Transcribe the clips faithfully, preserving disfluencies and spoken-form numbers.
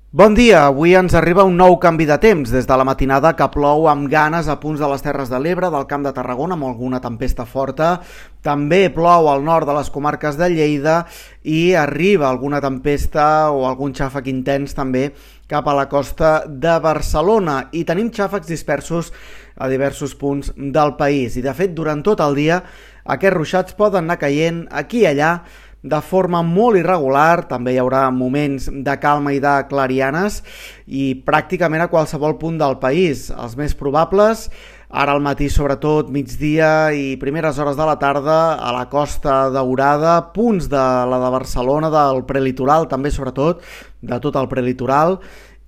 Bon dia, avui ens arriba un nou canvi de temps. Des de la matinada que plou amb ganes a punts de les Terres de l'Ebre, del Camp de Tarragona, amb alguna tempesta forta. També plou al nord de les comarques de Lleida i arriba alguna tempesta o algun xàfec intens també cap a la costa de Barcelona. I tenim xàfecs dispersos a diversos punts del país. I de fet, durant tot el dia, aquests ruixats poden anar caient aquí i allà, de forma molt irregular. També hi haurà moments de calma i de clarianes i pràcticament a qualsevol punt del país. Els més probables, ara al matí sobretot, migdia i primeres hores de la tarda, a la Costa Daurada, punts de la de Barcelona, del prelitoral també sobretot, de tot el prelitoral,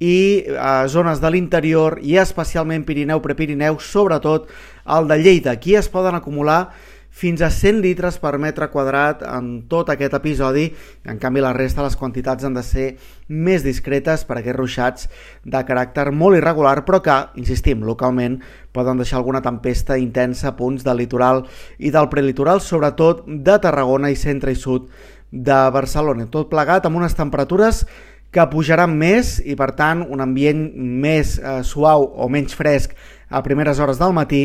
i a zones de l'interior i especialment Pirineu, Prepirineu, sobretot el de Lleida. Aquí es poden acumular fins a cent litres per metre quadrat en tot aquest episodi. En canvi, la resta, les quantitats han de ser més discretes per aquests ruixats de caràcter molt irregular, però que, insistim, localment poden deixar alguna tempesta intensa a punts del litoral i del prelitoral, sobretot de Tarragona i centre i sud de Barcelona. Tot plegat amb unes temperatures que pujaran més i, per tant, un ambient més eh, suau o menys fresc a primeres hores del matí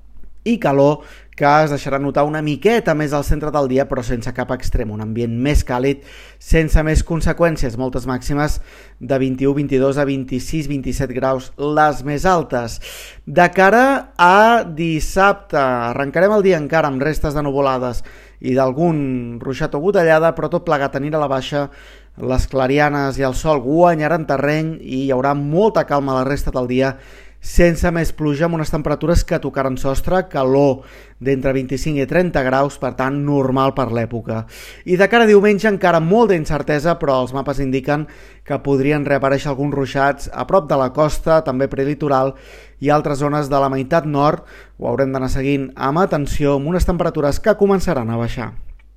i calor que es deixarà notar una miqueta més al centre del dia, però sense cap extrem, un ambient més càlid, sense més conseqüències, moltes màximes de vint-i-u, vint-i-dos a vint-i-sis, vint-i-set graus, les més altes. De cara a dissabte, arrencarem el dia encara amb restes de nuvolades i d'algun ruixat o gotellada, però tot plegat anirà a la baixa. Les clarianes i el sol guanyaran terreny i hi haurà molta calma la resta del dia, sense més pluja, amb unes temperatures que tocaran sostre, calor d'entre vint-i-cinc i trenta graus, per tant normal per l'època. I de cara a diumenge encara molt d'incertesa, però els mapes indiquen que podrien reaparèixer alguns ruixats a prop de la costa, també prelitoral, i altres zones de la meitat nord. Ho haurem d'anar seguint amb atenció, amb unes temperatures que començaran a baixar.